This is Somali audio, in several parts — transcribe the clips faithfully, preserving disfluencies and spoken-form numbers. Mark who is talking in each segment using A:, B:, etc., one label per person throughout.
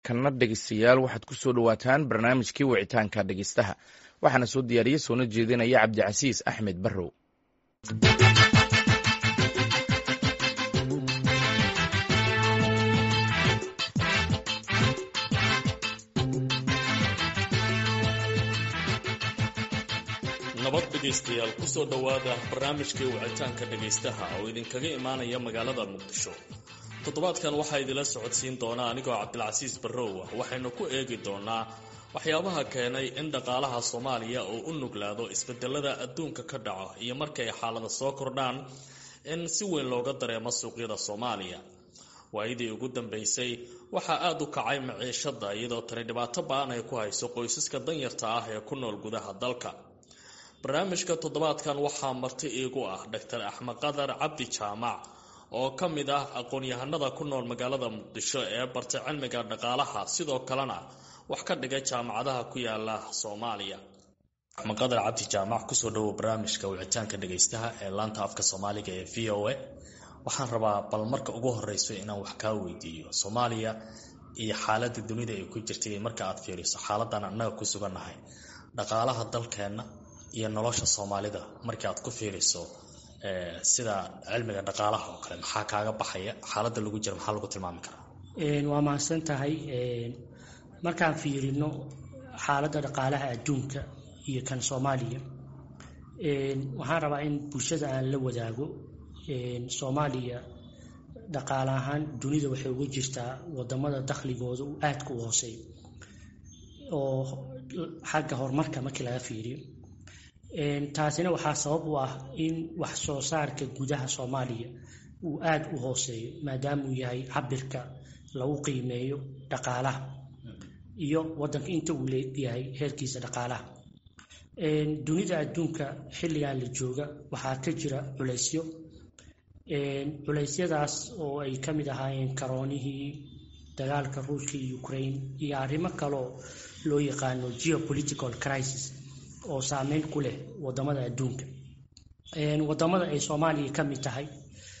A: kana dhegeystayaal waxaad ku soo dhawaataan barnaamijkii wicitaanka dhegeystaha waxaana soo diyaariyey soona jeedinaya cabdicasiis axmed barrow.
B: nabad dhegeystayaal ku soo dhawaada barnaamijkii wicitaanka dhegeystaha oo idinkaga imaanaya magaalada muqdisho. toddobaadkan waxaa idila socodsiin doona anigoo cabdilcasiis barrow ah. waxaynu ku eegi doonaa waxyaabaha keenay in dhaqaalaha Soomaaliya uu u nuglaado isbedelada adduunka ka dhaco iyo markay xaalada soo kordhaan in si weyn looga dareemo suuqyada Soomaaliya. waayidii ugu dambeysay waxaa aad u kacay maciishada iyadoo tani dhibaato ba'an ay ku hayso qoysaska danyarta ah ee ku nool gudaha dalka. barnaamijka toddobaadkan waxaa marti iigu ah Doctor Axmed Qadar Cabdi Jaamac oo ka mid ah aqoon-yahanada ku nool magaalada Muqdisho ee bartay cilmiga dhaqaalaha sidoo kalena wax ka dhigay jaamacadaha ku yaala Soomaaliya. Axmed Qadar Cabdi Jaamac ku soo dhawow barnaamijka wicitaanka dhageystaha ee laanta afka Soomaaliga ee V O A. waxaan rabaa bal marka ugu horeyso inaan wax ka weydiiyo Soomaaliya iyo xaaladda dunida ay ku jirtay marka aad fiiriso xaaladan annaga ku suganahay dhaqaalaha dalkeena iyo nolosha Soomaalida marka aad ku fiiriso ee sida cilmiga dhaqaalaha oo kale maxaa kaaga baxaya xaaladda lagu jiro maxaa lagu tilmaami karaa?
C: een waa mahadsan tahay een markaan fiirino xaaladda dhaqaalaha adduunka iyo kan Soomaaliya een waxaan rabaa in bulshada aan la wadaago een Soomaaliya dhaqaalahan dunida waxay ugu jirtaa wadamada dakhligooda uu aad ku hooseeyo oo xagga horumarka markii laga fiiriyo een taasina waxaa sabab u ah in wax soo saarka gudaha Soomaaliya uu aad u hooseeyo maadaama uu yahay cabirka lagu qiimeeyo dhaqaalaha iyo wadanka inta uu leeyahay heerkiisa dhaqaalaha. een dunida adduunka xilligan la jooga waxaa ka jira culeysyo een culeysyadaas oo ay ka mid ahaayeen karoonihii dagaalka Ruushka iyo Ukraine iyo arrimo kale oo loo yaqaano geopolitical crisis oo saameyn ku leh wadamada adduunka. een wadamada ay Soomaaliya ka mid tahay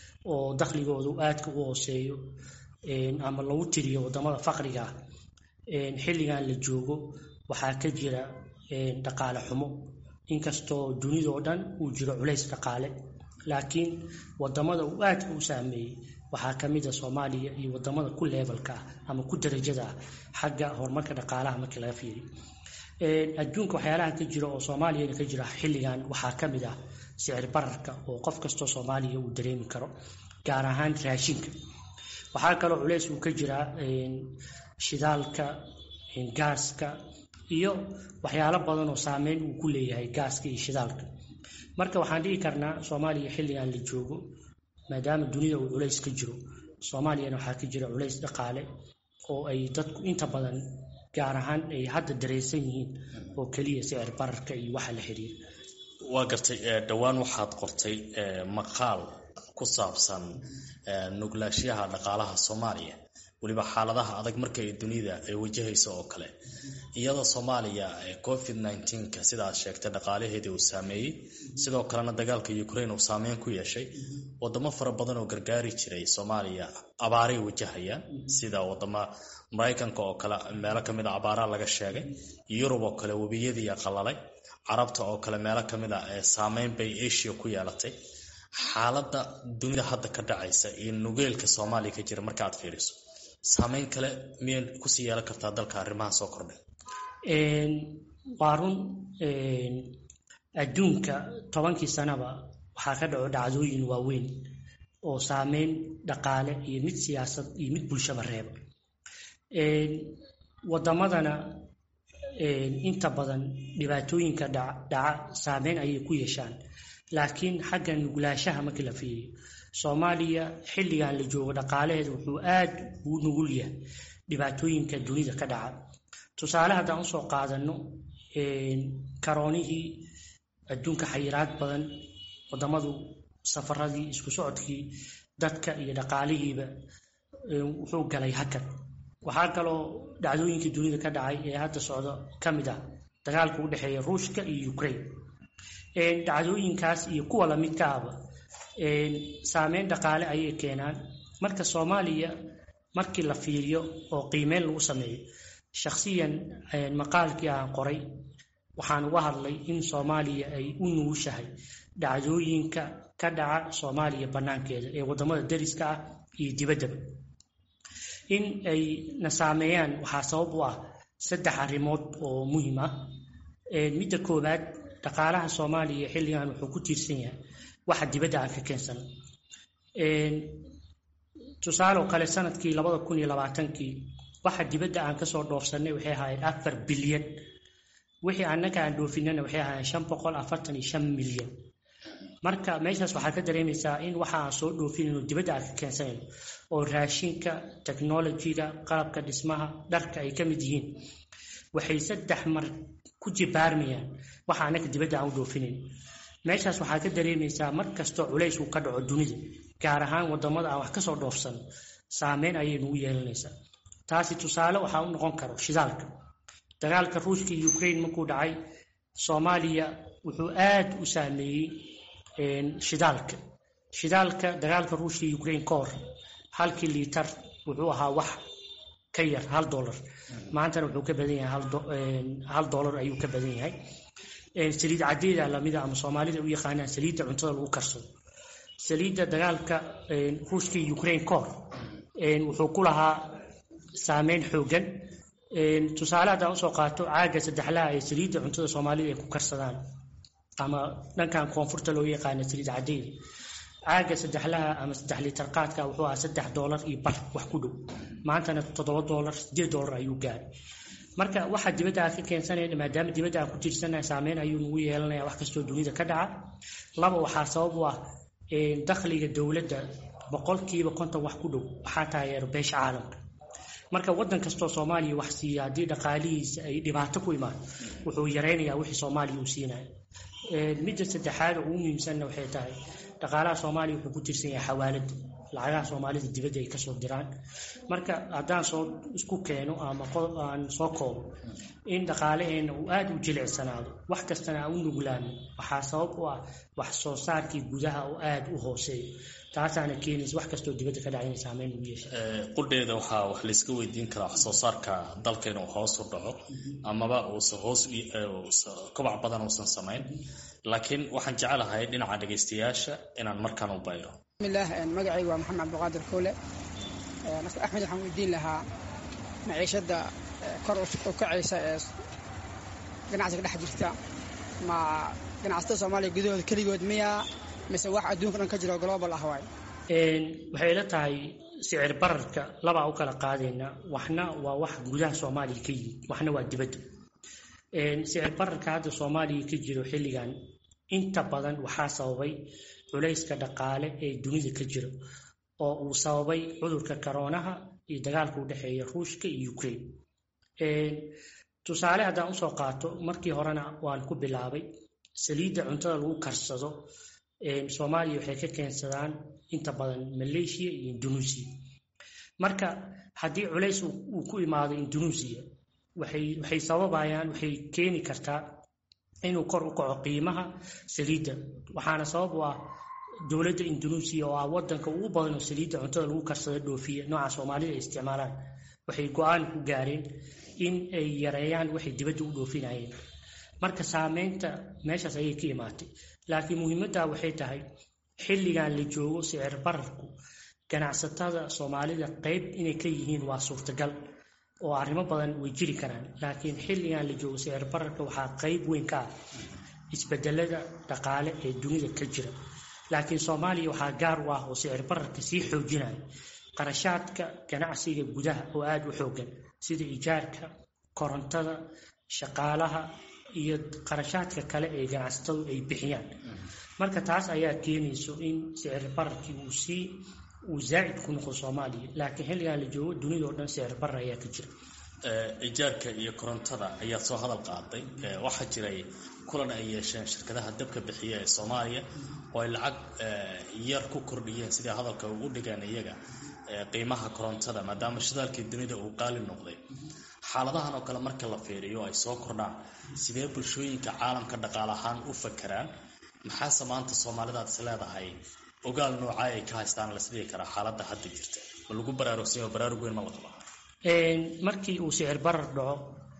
C: oo dakhligoodu aad u hooseeyo een ama lagu tiriyo wadamada faqriga ah een xilligan la joogo waxaa ka jira een dhaqaale xumo inkastoo dunida oo dhan uu jiro culeys dhaqaale laakiin wadamada uu aad u saameeyay waxaa ka mid ah Soomaaliya iyo wadamada ku levelka ama ku darajada xagga horumarka dhaqaalaha markii laga fiiriyo. een adduunka waxyaalaha ka jira oo Soomaaliya ka jira xilligan waxaa ka mid ah sicir bararka oo qof kasto Soomaaliya uu dareemi karo gaar ahaan raashinka. waxaa kale oo culeys uu ka jira een shidaalka een gaaska iyo waxyaalo badan oo saameyn uu ku leeyahay gaaska iyo shidaalka. marka waxaan dhigi karnaa Soomaaliya xilligan la joogo maadaama dunida uu culeys ka jiro Soomaaliyana waxaa ka jira culeys dhaqaale oo ay dadku inta badan gaar ahaan ay hadda dareysan yihiin oo kaliya sicir bararka iyo waxa la xiriir.
B: waa gartay dhawaan waxaad qortay maqaal ku saabsan nuglaashiyaha dhaqaalaha Soomaaliya waliba xaaladaha adag markay dunida ay wajahayso oo kale iyadoo Soomaaliya covid nineteen ka sidaas sheegtay dhaqaalaheedii uu saameeyay sidoo kalena dagaalka Ukraine uu saameyn ku yeeshay wadamo fara badan oo gargaari jiray Soomaaliya abaaray wajahayaan sida wadamo Mareykanka oo kale meelo kamid ah abaara laga sheegay Yurub oo kale wabiyadii qalalay Carabta oo kale meelo kamid ah saameyn bay Asia ku yeelatay. xaaladda dunida hadda ka dhacaysa iyo nugeelka Soomaaliya ka jira marka aad fiiriso saameyn kale miyay ku sii yeelan kartaa dalka arrimaha soo kordhay?
C: een waa run een adduunka tobankii sanaba waxaa ka dhaco dhacdooyin waaweyn oo saameyn dhaqaale iyo mid siyaasad iyo mid bulshaba reeba. een wadamadana een inta badan dhibaatooyinka dhaca saameyn ayay ku yeeshaan laakiin xagga nuglaashaha markii la fiiriyo Soomaaliya xilligan la joogo dhaqaalaheedu wuxuu aad u nugul yahay dhibaatooyinka dunida ka dhaca. tusaale haddaan usoo qaadano een karoonihii adduunka xayiraad badan wadamadu safaradii isku socodkii dadka iyo dhaqaalihiiba wuxuu galay hakad. waxaa kaloo dhacdooyinkii dunida ka dhacay ee hadda socda ka mid ah dagaalka u dhexeeya Ruushka iyo Ukraine. een dhacdooyinkaas iyo kuwa la midka ah een saameyn dhaqaale ayay keenaan. marka Soomaaliya markii la fiiriyo oo qiimeyn lagu sameeyo shakhsiyan maqaalkii aan qoray waxaan uga hadlay in Soomaaliya ay u nugushahay dhacdooyinka ka dhaca Soomaaliya banaankeeda ee wadamada dariska ah iyo dibaddaba in ay na saameeyaan waxaa sabab u ah saddex arrimood oo muhiim ah midda koowaad dhaqaalaha Soomaaliya xilligan wuxuu ku tiirsan yahay waxa dibadda aan ka keensano tusaale kale sanadkii laba kun iyo labaatan-kii waxa dibadda aan ka soo dhoofsanay waxay ahayd afar bilyan wixii annaka aan dhoofinana waxay ahayd shan boqol afartan iyo shan milyan marka meeshaas waxaa ka dareemaysaa in waxa aan soo dhoofinayno dibadda aan ka keensanayno oo raashinka technology-ga qalabka dhismaha dharka ay ka mid yihiin waxay saddex mar ku jibaarmayaan waxa annaka dibadda aan u dhoofinayno meeshaas waxaa ka dareemaysaa mar kastoo culays uu ka dhaco dunida gaar ahaan wadamada aan wax ka soo dhoofsan saameyn ayay nagu yeelanaysaa taasi tusaale waxaa u noqon karo shidaalka dagaalka Ruushka iyo Ukraine markuu dhacay Soomaaliya wuxuu aad u saameeyay shidaalka shidaalka dagaalka Ruushka iyo Ukraine koor halkii liitar wuxuu ahaa wax ka yar hal dollar maanta wuxuu ka badan yahay hal dollar ayuu ka badan yahay saliid cadeeda lamida ama Soomaalida u yaqaanaan saliidda cuntada lagu karsado saliidda dagaalka Ruushka iyo Ukraine koor wuxuu ku lahaa saameyn xoogan tusaale haddaan usoo qaato caaga saddexlaha ee saliidda cuntada Soomaalida ay ku karsadaan ama dhankan koonfurta loo yaqaano saliid cadeeda caaga saddexlaha ama saddex liitar qaadka wuxuu ahaa saddex dollar iyo bar wax ku dhow maantana toddoba dollar sideed dollar ayuu gaaray marka waxa dibadda aan ka keensanayna maadaama dibadda aan ku tiirsanahay saameyn ayuu nagu yeelanayaa wax kastoo dunida ka dhaca laba waxaa sabab u ah dakhliga dowladda boqolkiiba konton wax ku dhow waxaa taageero beesha caalamka marka wadan kastoo Soomaaliya wax siiya hadii dhaqaalihiisa ay dhibaato ku imaan wuxuu yareynayaa wixii Soomaaliya uu siinayo midda saddexaad oo muhiimsan waxay tahay dhaqaalaha Soomaaliya wuxuu ku tiirsan yahay xawaalada lacagaha Soomaalida dibadda ay ka soo diraan marka haddaan soo isku keeno ama aan soo koobo in dhaqaalaheena uu aad u jilicsanaado wax kastana aan u nuglaano waxaa sabab u ah wax soo saarkii gudaha oo aad u hooseeyo taasaana keenaysa wax kastoo dibadda ka dhacay saameyn ugu yeeshay
B: qudheeda waxaa wax la iska weydiin karaa wax soo saarka dalkeena oo hoos u dhaco amaba uu hoos kobac badan uusan samayn laakiin waxaan jecelahay dhinaca dhageystayaasha inaan markaan u bayro
D: bismillah magacaygu waa maxamed cabdiqaadir koole nasta axmed waxaan weydiin lahaa maciishada kor u kacaysa ee ganacsiga dhex jirta ma ganacsatada Soomaaliya gudahooda kaligood miyaa mise wax adduunka dhan ka jiro global ah waay
C: waxay la tahay sicir bararka laba u kala qaadayna waxna waa wax gudaha Soomaaliya ka yimid waxna waa dibadda sicir bararka hadda Soomaaliya ka jiro xilligan inta badan waxaa sababay culayska dhaqaale ee dunida ka jira oo uu sababay cudurka corona iyo dagaalka u dhaxeeya Ruushka iyo Ukraine tusaale haddaan usoo qaato markii horena waan ku bilaabay saliidda cuntada lagu karsado Soomaaliya waxay ka keensadaan inta badan Malaysia iyo Indonesia marka haddii culays uu ku imaado Indonesia waxay waxay sababayaan waxay keeni kartaa inuu kor u kaco qiimaha saliidda waxaana sabab u ah dowladda Indonesia oo ah wadanka ugu badan oo saliidda cuntada lagu karsado dhoofiya nooca Soomaalida ay isticmaalaan waxay go'aan ku gaareen in ay yareeyaan waxay dibadda u dhoofinayeen marka saameynta meeshaas ayay ka imaatay laakiin muhiimadda waxay tahay xilligan la joogo sicir bararku ganacsatada Soomaalida qayb inay ka yihiin waa suurtagal oo arrimo badan way jiri karaan laakiin xilligan la joogo sicir bararka waxaa qayb weyn ka ah isbedelada dhaqaale ee dunida ka jira laakiin Soomaaliya waxaa gaar u ah oo sicir bararka sii xoojinaya qarashaadka ganacsiga gudaha oo aad u xoogan sida ijaarka korontada shaqaalaha iyo qarashaadka kale ee ganacsatadu ay bixiyaan marka taas ayaa keenayso in sicir bararkii uu sii uu zaid ku noqdo Soomaaliya laakiin xilligan la joogo dunida oo dhan sicir barar ayaa ka jira
B: ijaarka iyo korontada ayaa soo hadal qaaday waxa jiray kulan ay yeesheen shirkadaha dabka bixiya ee Soomaaliya oo ay lacag yar ku kordhiyeen sida hadalka ugu dhigaan iyaga qiimaha korontada maadaama shidaalkii dunida uu qaali noqday xaaladahan oo kale marka la fiiriyo ay soo kordhaan sidee bulshooyinka caalamka dhaqaale ahaan u fakaraan maxaa maanta Soomaalida is leedahay ogaal nooca ay ka haystaan la sidii kara xaaladda hadda jirta lagu baraarugsan yahay baraarug weyn ma la qabaa
C: markii uu sicir barar dhaco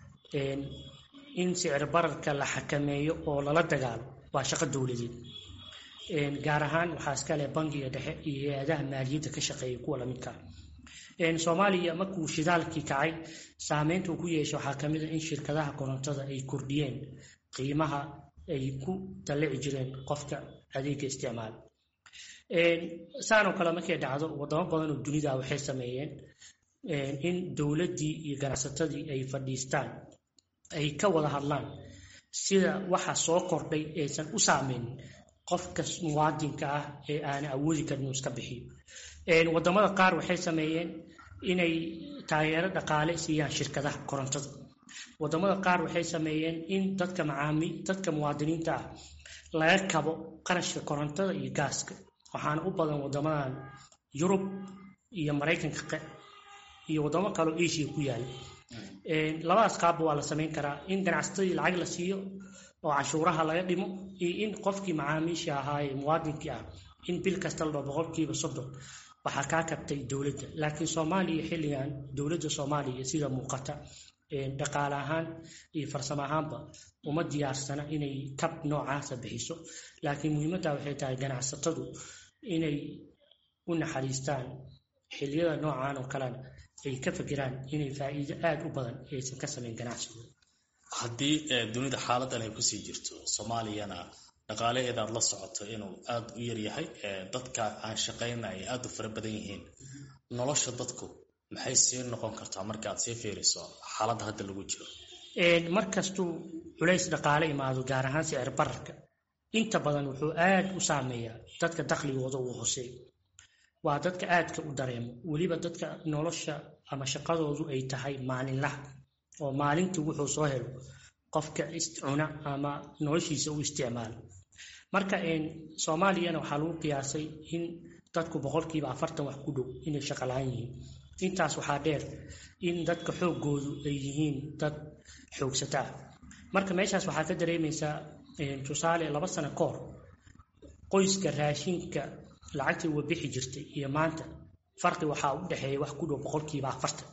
C: in sicir bararka la xakameeyo oo lala dagaalo waa shaqo dowladeed gaar ahaan waxaa iska leh bangiga dhexe iyo hay-adaha maaliyadda ka shaqeeya kuwa lamidka soomaaliya markuu shidaalkii kacay saameynta uu ku yeesho waxaa ka mid a in shirkadaha korontada ay kordhiyeen qiimaha ay ku dallici jireen qofka adeega isticmaal saanoo kale markay dhacdo wadamo badan oo dunida waxay sameeyeen in dowladdii iyo ganacsatadii ay fadhiistaan ay ka wada hadlaan sida waxa soo kordhay aysan u saameynin qofka muwaadinka ah ee aan awoodi karin inuu iska bixiyo wadamada qaar waxay sameeyeen inay taageero dhaqaale siiyaan shirkadaha korontada wadamada qaar waxay sameeyeen in dadka macaami dadka muwaadiniinta ah laga kabo qarashka korontada iyo gaaska waxaana u badan wadamadan Yurub iyo Mareykanka iyo wadamo kale oo Asia ku yaal labadaas qaab waa la sameyn karaa in ganacsatada lacag la siiyo oo cashuuraha laga dhimo iyo in qofkii macaamiisha ahaa ee muwaadinkii ah in bil kasta la boqolkiiba soddon waxa ka kabtay dawladda laakiin Soomaaliya xilligan dawladda Soomaaliya sida muuqata dhaqaale ahaan iyo farsamo ahaanba uma diyaarsana inay kab noocaas bixiso laakiin muhiimadda waxay tahay ganacsatadu inay u naxariistaan xilliyada noocaan oo kale ay ka fikiraan inay faa'iido aad u badan aysan ka sameyn ganacsiga
B: haddii dunida xaaladan ay ku sii jirto Soomaaliyana dhaqaalaheeda aad la socoto inuu aad u yar yahay dadka aan shaqeynaa ay aad u fara badan yihiin nolosha dadku maxay sii noqon kartaa marka aad sii fiiriso xaaladda hadda lagu jiro
C: markastuu culays dhaqaale imaado gaar ahaan sicir bararka inta badan wuxuu aad u saameeyaa dadka dakhligooda uu hooseeyo waa dadka aadka u dareemo weliba dadka nolosha ama shaqadoodu ay tahay maalinlaha oo maalintii wuxuu soo helo qofka isticuna ama noloshiisa u isticmaalo marka een Soomaaliyana waxa lagu qiyaasay in dadku boqolkiiba afartan wax ku dhow inay shaqo la'aan yihiin intaas waxaa dheer in dadka xoogoodu ay yihiin dad xoogsata marka meeshaas waxaa ka dareemaysaa tusaale laba sano ka hor qoyska raashinka lacagtii uu bixi jirtay iyo maanta farqi waxa u dhaxeeya wax ku dhow boqolkiiba afartan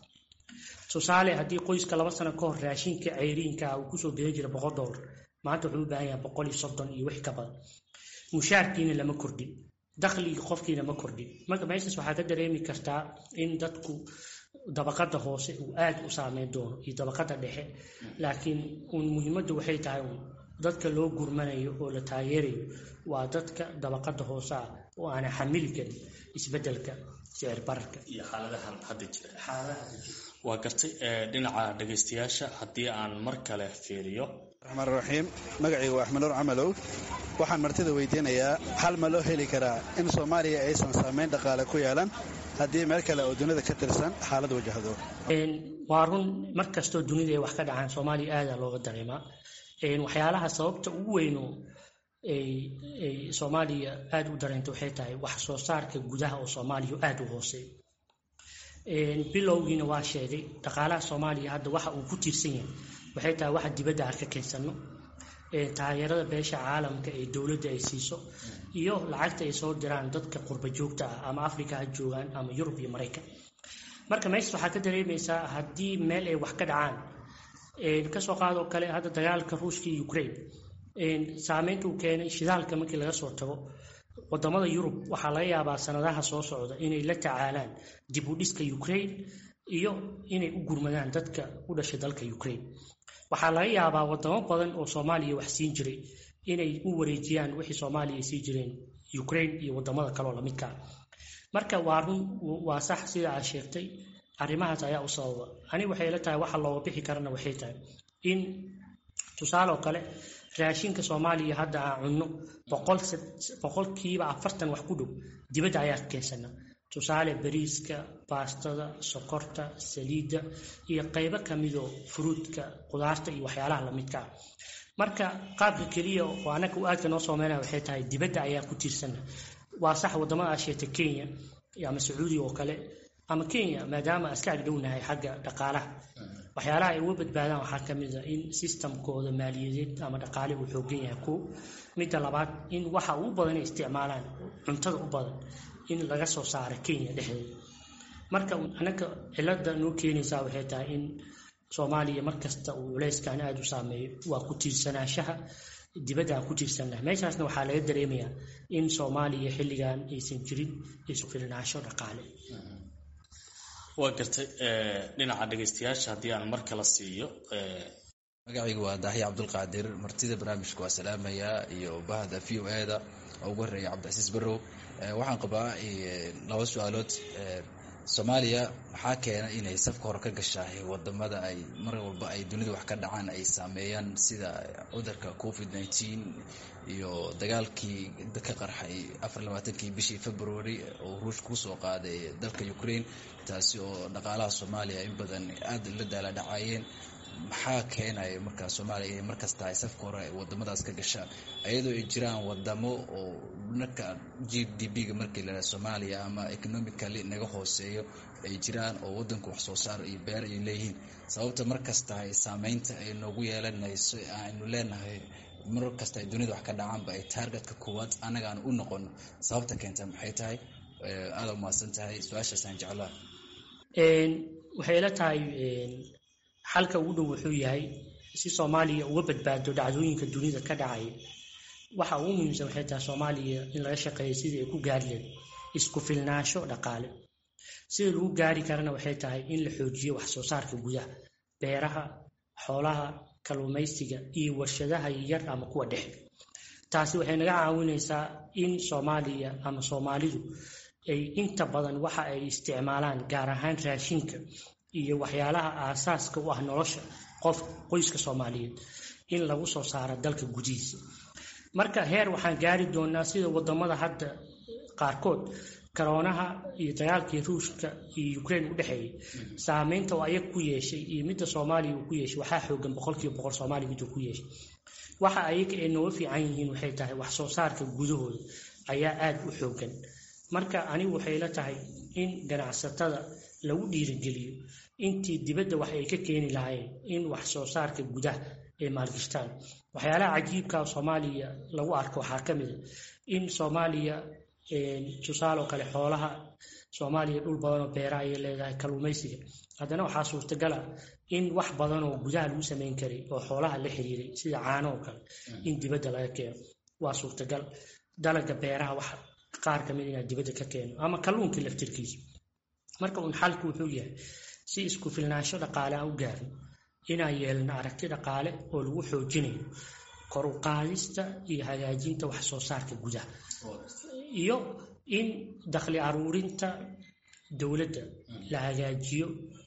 C: tusaale haddii qoyska laba sano ka hor raashinka ceyriinka uu ku soo bixin jiray boqol dollar maanta wuxuu u baahan yahay boqol iyo soddon iyo wix ka badan mushaarkiina lama kordhin dakhliga qofkiina ma kordhin marka meeshaas waxaa ka dareemi kartaa in dadku dabaqada hoose uu aad u saameyn doono iyo dabaqada dhexe laakiin un muhiimaddu waxay tahay dadka loo gurmanayo oo la taageerayo waa dadka dabaqada hoose ah oo aan xamili karin isbedelka sicir bararka
B: iyo xaaladahan hadda jira xaaladaha waa gartay dhinaca dhageystayaasha haddii aan mar kale fiiriyo
E: الرحمن الرحيم magacaygu waa Axmed Nuur Camalow waxaan martida weydiinayaa hal ma loo heli karaa in Soomaaliya aysan saameyn dhaqaale ku yeelan haddii meel kale oo dunida ka tirsan xaalad wajahdo
C: een waa run markastoo dunida ay wax ka dhacaan Soomaaliya aad looga dareemaa een waxyaalaha sababta ugu weyn oo ay ay Soomaaliya aad u dareento waxay tahay wax soo saarka gudaha oo Soomaaliya aad u hooseeyo een bilowgiina waa sheegay dhaqaalaha Soomaaliya hadda waxa uu ku tiirsan yahay waxay tahay waxa dibadda ka keensano ee taageerada beesha caalamka ee dawladda ay siiso iyo lacagta ay soo diraan dadka qurba joogta ah ama Afrika ha joogaan ama Yurub iyo Mareykan marka meesha waxa ka dareemaysaa haddii meel ay wax ka dhacaan ee ka soo qaado kale hadda dagaalka Ruushka iyo Ukraine ee saameynta uu keenay shidaalka markii laga soo tago wadamada Yurub waxa laga yaabaa sanadaha soo socda inay la tacaalaan dib u dhiska Ukraine iyo inay u gurmadaan dadka u dhashay dalka Ukraine waxaa laga yaabaa wadamo badan oo Soomaaliya wax siin jiray inay u wareejiyaan wixii Soomaaliya sii jireen Ukraine iyo wadamada kale oo la midka marka waa run waa sax sida aad sheegtay arrimahaas ayaa u sababa ani waxay la tahay waxa looga bixi karana waxay tahay in tusaale kale raashinka Soomaaliya hadda aan cunno boqol boqolkiiba afartan wax ku dhow dibadda ayaa keensana tusaale bariiska baastada sokorta saliidda iyo qaybo kamid oo fruitka qudaarta iyo waxyaalaha la midka marka qaabka kaliya oo anaga u aadka noo soomeynaa waxay tahay dibadda ayaa ku tiirsan waa sax wadamada Aasiya Kenya ama Sacuudi oo kale ama Kenya maadaama aska agdhownahay xagga dhaqaalaha waxyaalaha ay uga badbaadaan waxaa kamid ah in systemkooda maaliyadeed ama dhaqaale uu xooggan yahay ku mid labaad in waxa uu badan isticmaalaan cuntada u badan in laga soo saaro Kenya dhexdeeda marka anaga cilada noo keenaysaa waxay tahay in Soomaaliya markasta uu culeyskan aad u saameeyo waa ku tiirsanaanshaha dibadda ku tiirsanaa meeshaasna waxaa laga dareemayaa in Soomaaliya xilligan aysan jirin isu filnaansho dhaqaale.
B: waa gartay dhinaca dhageystayaasha haddii aan mar kala siiyo
F: magacaygu waa Daahiye Cabdulqaadir martida barnaamijka waa salaamaya iyo bahda V O A da ugu horeeya Cabdicasiis Barrow waxaan qabaa laba su'aalood Soomaaliya maxaa keenay inay safka hore ka gashay wadamada ay mar walba ay dunida wax ka dhacaan ay saameeyaan sida cudurka covid nineteen iyo dagaalkii ka qarxay afar iyo labaatankii bishii February oo Ruushka ku soo qaaday dalka Ukraine taasi oo dhaqaalaha Soomaaliya in badan aad la dala dhacayeen maxaa keenay marka Soomaaliya inay markasta ay safka hore wadamadaas ka gashaan ayadoo ay jiraan wadamo oo marka G D P-ga markii la Soomaaliya ama economically naga hooseeyo ay jiraan oo wadanku wax soo saar iyo beer ay leeyihiin sababta markasta ay saameynta ay noogu yeelanayso aanu leenahay markasta ay dunida wax ka dhacaan ba ay targetka koowaad anaga aan u noqon sababta keenta maxay tahay aad u maasan tahay su'aashaas aan jeclaa
C: een waxay la tahay xalka ugu dhow wuxuu yahay si Soomaaliya uga badbaado dhacdooyinka dunida ka dhacay waxa ugu muhiimsan waxay tahay Soomaaliya in laga shaqeeyo sidii ay ku gaari lahayd isku filnaansho dhaqaale sidii lagu gaari karana waxay tahay in la xoojiyo wax soo saarka gudaha beeraha xoolaha kalluumaysiga iyo warshadaha yar ama kuwa dhexe taasi waxay naga caawinaysaa in Soomaaliya ama Soomaalidu ay inta badan waxa ay isticmaalaan gaar ahaan raashinka iyo waxyaalaha aasaaska u ah nolosha qof qoyska Soomaaliyeed in lagu soo saaro dalka gudihiisa marka heer waxaan gaari doonaa sida wadamada hadda qaarkood corona iyo dagaalkii Ruushka iyo Ukraine u dhaxeeyay saameynta oo ay ku yeeshay iyo midda Soomaaliya ku yeeshay waxa xoogan boqolkiiba boqol Soomaaliya mid ku yeeshay waxa ay ka inoo fiican yihiin waxay tahay wax soo saarka gudahooda ayaa aad u xoogan marka anigu waxay la tahay in ganacsatada lagu dhiirigeliyo intii dibadda wax ay ka keeni lahayn in wax soo saarka gudaha ee maalgashtaan waxyaalaha cajiibka Soomaaliya lagu arko waxa kamid ah in Soomaaliya ee tusaale kale xoolaha Soomaaliya dhul badan oo beeraha ay leedahay kalluumaysiga haddana waxa suurtagal ah in wax badan oo gudaha lagu sameyn karay oo xoolaha la xiriiray sida caano oo kale in dibadda laga keeno waa suurtagal dalaga beeraha wax qaar kamid ah dibadda ka keeno ama kalluunka laftirkiisa marka uu xalku wuxuu yahay si isku filnaansho dhaqaale u gaaro inay yeelna aragti dhaqaale oo lagu xoojinayo kor u qaadista iyo hagaajinta wax soo saarka gudaha iyo in dakhli aruurinta dawladda la hagaajiyo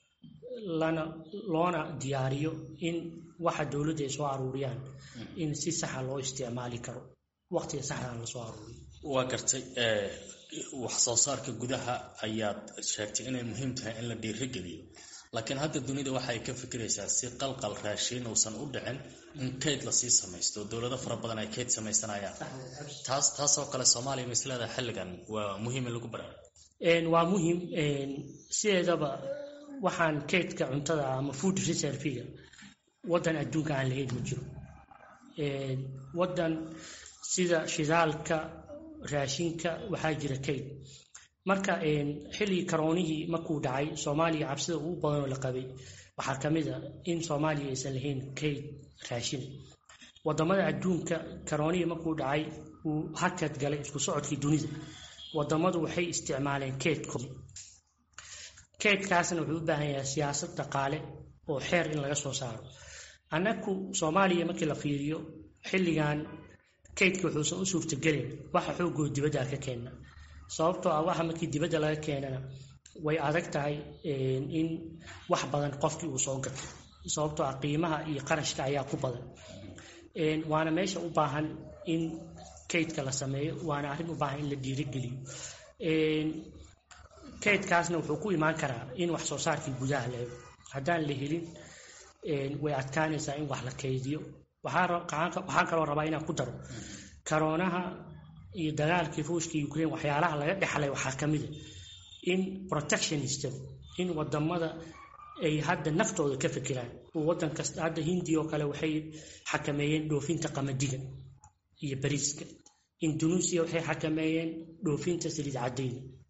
C: lana loona diyaariyo in waxa dawladda ay soo aruuriyaan in si sax ah loo isticmaali karo waqtiga saxda ah la soo aruuriyo
B: waa gartay ee wax soo saarka gudaha ayaad sheegtay inay muhiim tahay in la dhiirigeliyo laakiin hadda dunida waxa ay ka fikiraysaa si qalqal raashin uusan u dhicin in kayd la sii samaysto dawlado fara badan ay kayd samaysanayaan taas taas oo kale Soomaaliya mislada xilligan waa muhiim in lagu bararo
C: een waa muhiim een sideedaba waxaan kaydka cuntada ama food reserve-ga wadan adduunka aan lahayn ma jiro een wadan sida shidaalka raashinka waxaa jira kayd marka een xilli karoonihii markuu dhacay Soomaaliya cabsida ugu badan oo la qabay waxa kamid ah in Soomaaliya aysan lahayn kayd raashin wadamada adduunka karoonihii markuu dhacay uu hakad galay isku socodkii dunida wadamadu waxay isticmaaleen kaydkooda kaydkaasna wuxuu u baahan yahay siyaasad dhaqaale oo xeer in laga soo saaro anaku Soomaaliya markii la fiiriyo xilligan kaydka wuxuu u suurtagelin waxa xoogoo dibadda ka keena sababtoo ah waxa markii dibadda laga keenana way adag tahay in wax badan qofkii uu soo gato sababtoo ah qiimaha iyo qarashka ayaa ku badan een waana meesha u baahan in kaydka la sameeyo waana arrin u baahan in la dhiirigeliyo een kaydkaasna wuxuu ku imaan karaa in wax soo saarkii gudaha la helo haddaan la helin een way adkaanaysaa in wax la kaydiyo waxaan kaloo rabaa inaan ku daro karoonaha iyo dagaalkii Ruushka iyo Ukraine waxyaalaha laga dhaxlay waxaa kamid ah in protectionism in wadamada ay hadda naftooda ka fikiraan oo wadan kasta hadda Hindiya oo kale waxay xakameeyeen dhoofinta qamadiga iyo bariiska Indonesia waxay xakameeyeen dhoofinta saliid cadayga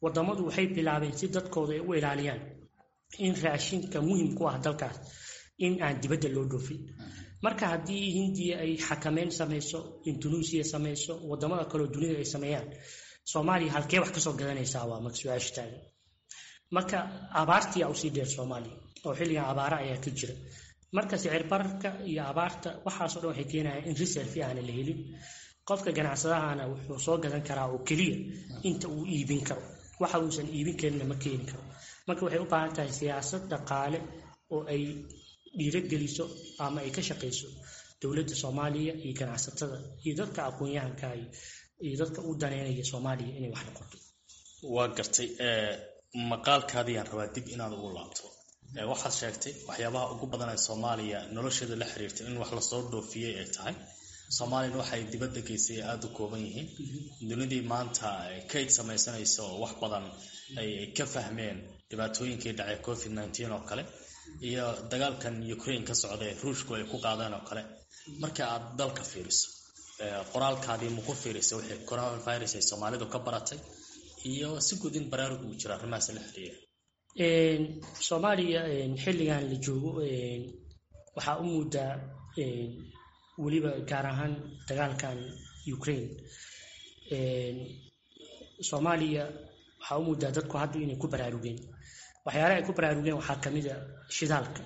C: wadamadu waxay bilaabeen si dadkooda ay u ilaaliyaan in raashinka muhiim ku ah dalkaas in aan dibadda loo dhoofin. marka haddii hindiya ay xakameyn samayso, indonesia samayso, wadamada kaleo dunida ay sameeyaan, soomaaliya halkee wax kasoo gadanaysaa waa marka su-aasha taagan. marka abaartiyaa usii dheer soomaaliya oo xilligan abaara ayaa ka jira. marka sicir bararka iyo abaarta waxaasoo dhan waxay keenayaan in reserve aana la helin. qofka ganacsadahana wuxuu soo gadan karaa oo keliya inta uu iibin karo, waxa uusan iibin karinna ma keeni karo. marka waxay u baahan tahay siyaasad dhaqaale oo ay dhiirogeliso ama ay ka shaqayso dowladda soomaaliya iyo ganacsatada iyo dadka aqoon-yahanka iyo dadka u daneynaya soomaaliya inay wax noqoto.
B: waa gartay. maqaalkaadiyaan rabaa dib inaad ugu laabto. waxaad sheegtay waxyaabaha ugu badan ee soomaaliya nolosheeda la xiriirta in wax lasoo dhoofiyey ay tahay. soomaaliyana waxay dibadda geysay aada u kooban yihiin. dunidii maanta kayd samaysanaysa oo wax badan ay ka fahmeen dhibaatooyinkii dhacay covid nineteen oo kale iyo dagaalkan Ukraine ka socday Ruushku ay ku qaadeen oo kale. marka aad dalka fiiriso qoraalkaadii ma ku fiirisay wixii coronavirus ay Soomaalidu ka baratay iyo si guud in baraarug uu jira arrimahaas la xiriira?
C: een Soomaaliya xilligan la joogo waxa uu muudaa waliba gaar ahaan dagaalkan Ukraine. een Soomaaliya waxa uu muudaa dadku hadda inay ku baraarugeen. waxyaalaha ay ku baraarugeen waxaa ka mid ah shidaalka.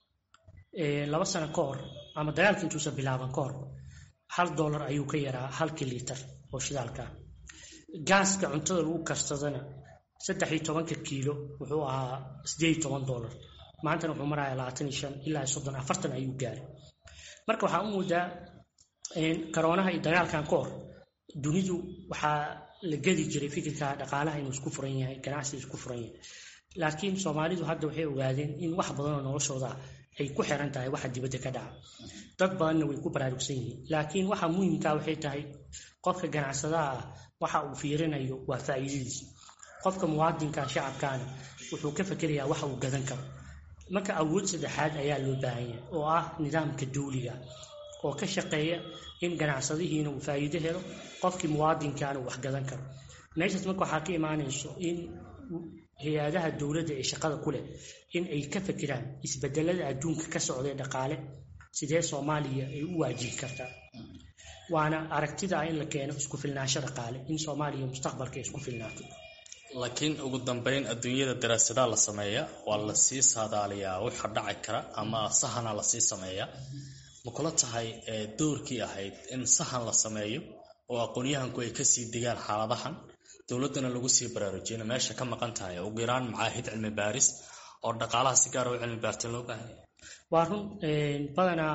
C: ee laba sano ka hor ama dagaalkii intuusan bilaaban ka hor hal dollar ayuu ka yaraa halkii liitar oo shidaalka. gaaska cuntada lagu karsadana saddex iyo toban kiilo wuxuu ahaa siddeed iyo toban dollar, maantana wuxuu marayaa labaatan iyo shan ilaa soddon afartan ayuu gaaray. marka waxaa u muudaa in corona iyo dagaalkan ka hor dunidu waxaa la gadi jiray fikirka dhaqaalaha inuu isku furan yahay, ganacsiga isku furan yahay. laakiin Soomaalidu hadda waxay ogaadeen in wax badan oo noloshooda ay ku xiran tahay waxa dibadda ka dhaca. dad badanna way ku baraarugsan yihiin, laakiin waxa muhiimka ah waxay tahay qofka ganacsadaha waxa uu fiirinayo waa faa'iidadiisa. qofka muwaadinka shacabkaana wuxuu ka fakirayaa waxa uu gadan karo. marka awood saddexaad ayaa loo baahan yahay oo ah nidaamka dawliga oo ka shaqeeya in ganacsadihiina uu faa'iido helo, qofkii muwaadinkaana wax gadan karo. meeshaas marka waxaa ka imaanayso in hay'adaha dawladda ee shaqada ku leh in ay ka fakiraan isbedelada adduunka ka socda dhaqaale sidee Soomaaliya ay u waajihi kartaa. waana aragtida in la keeno isku filnaansho dhaqaale in Soomaaliya mustaqbalka isku filnaato.
B: laakiin ugu dambeyn adduunyada daraasadaha la sameeyaa waa la sii saadaaliyaa waxa dhaci kara ama sahana la sii sameeyaa. ma kula tahay doorkii ahayd in sahan la sameeyo oo aqoonyahanku ay ka sii digaan xaaladahan, dawladana lagu sii baraarujiyay meesha ka maqan tahay ugu yaraan macaahid cilmi baaris oo dhaqaalaha si gaar ah u cilmi baartin loo baahan yahay?
C: waa run. badanaa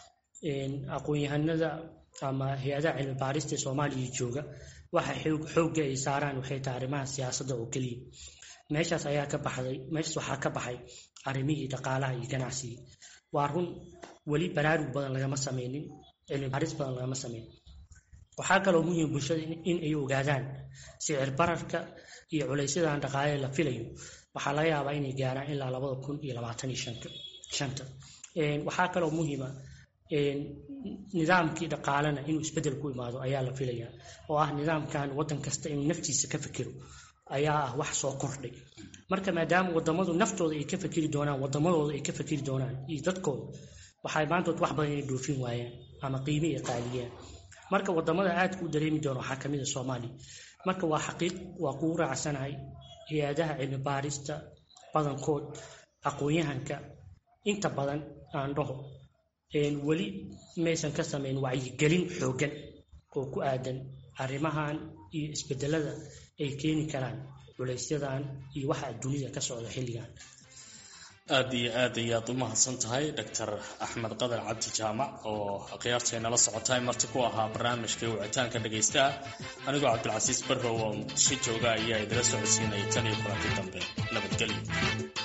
C: aqoon-yahanada ama hay'adaha cilmi baarista Soomaaliya jooga waxa xoogga ay saaraan waxay tahay arrimaha siyaasadda oo kaliya. meeshaas ayaa ka baxday meeshaas waxaa ka baxay arrimihii dhaqaalaha iyo ganacsiga. waa run wali baraarug badan lagama sameynin, cilmi baaris badan lagama sameynin. waxaa kaloo muhiim bulshada in ay ogaadaan sicir bararka iyo culaysyada dhaqaale la filayo waxaa laga yaabaa inay gaaraan ilaa laba kun iyo labaatan iyo shan. een waxaa kaloo muhiim ah een nidaamkii dhaqaalena inuu isbedel ku imaado ayaa la filayaa oo ah nidaamkan wadan kasta inuu naftiisa ka fikiro ayaa ah wax soo kordhay. marka maadaama wadamadu naftooda ay ka fikiri doonaan, wadamadooda ay ka fikiri doonaan iyo dadkooda, waxay maantood wax badan inay dhoofin waayaan ama qiimo ay qaaliyaan. marka wadamada aad ku dareemi doono waxaa ka mid ah Soomaaliya. marka waa xaqiiq, waa ku raacsanahay hay'adaha cilmi baarista badankood, aqoon-yahanka inta badan aan dhaho een wali maysan ka sameyn wacyigelin xoogan oo ku aadan arrimahan iyo isbedelada ay keeni karaan culaysyadan iyo waxa dunida ka socda xilligan.
B: aad iyo aad ayaad u mahadsan tahay Doctor Axmed Qadar Cabdi Jaamac oo qiyaarteena la socotay marti ku ahaa barnaamijka wicitaanka dhageystaha. anigoo Cabdilcasiis Barrow oo Muqdisho jooga ayaa idila socodsiinay tan iyo kulanti dambe. nabadgelyo.